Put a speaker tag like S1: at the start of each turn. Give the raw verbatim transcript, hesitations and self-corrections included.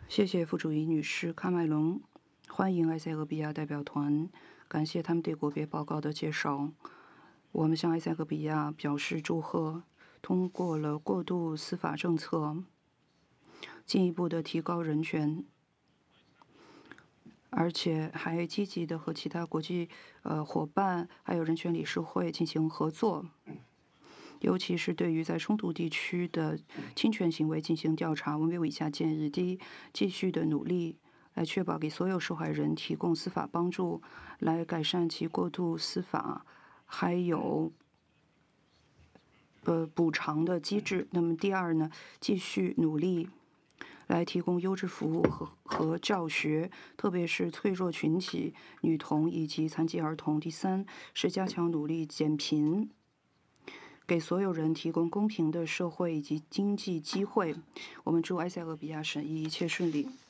S1: 谢谢副主席女士卡麦隆，欢迎埃塞俄比亚代表团，感谢他们对国别报告的介绍。我们向埃塞俄比亚表示祝贺，通过了过渡司法政策，进一步的提高人权，而且还积极的和其他国际呃伙伴还有人权理事会进行合作。尤其是对于在冲突地区的侵权行为进行调查，我们为以下建议：第一，继续的努力来确保给所有受害人提供司法帮助，来改善其过渡司法，还有呃补偿的机制。那么第二呢，继续努力来提供优质服务和和教学，特别是脆弱群体、女童以及残疾儿童。第三是加强努力减贫。给所有人提供公平的社会以及经济机会。我们祝埃塞俄比亚审议一切顺利。